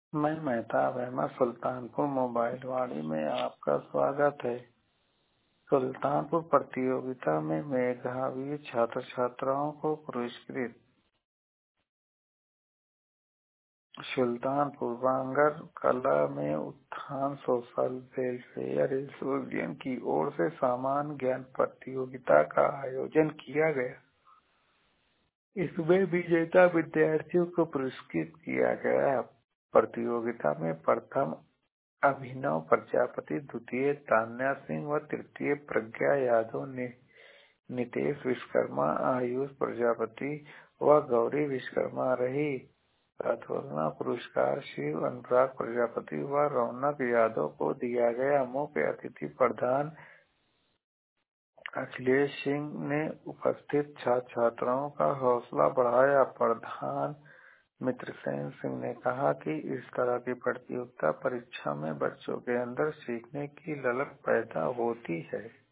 मैं मेहताब अहमद सुल्तानपुर मोबाइल वाणी में आपका स्वागत है। सुल्तानपुर प्रतियोगिता में मेधावी छात्र छात्राओं को पुरस्कृत। सुल्तानपुर वांगर कला में उत्थान सोशल वेलफेयर एसोसिएशन की ओर से सामान्य ज्ञान प्रतियोगिता का आयोजन किया गया। इसमें विजेता विद्यार्थियों को पुरस्कृत किया गया। प्रतियोगिता में प्रथम अभिनव प्रजापति, द्वितीय तान्या सिंह व तृतीय प्रज्ञा यादव ने नितेश विश्वकर्मा, आयुष प्रजापति व गौरी विश्वकर्मा रही। प्रथम पुरस्कार शिव अनुराग प्रजापति व रौनक यादव को दिया गया। मुख्य अतिथि प्रधान अखिलेश सिंह ने उपस्थित छात्र छात्राओं का हौसला बढ़ाया। प्रधान मित्रसेन सिंह ने कहा कि इस तरह की प्रतियोगिता परीक्षा में बच्चों के अंदर सीखने की ललक पैदा होती है।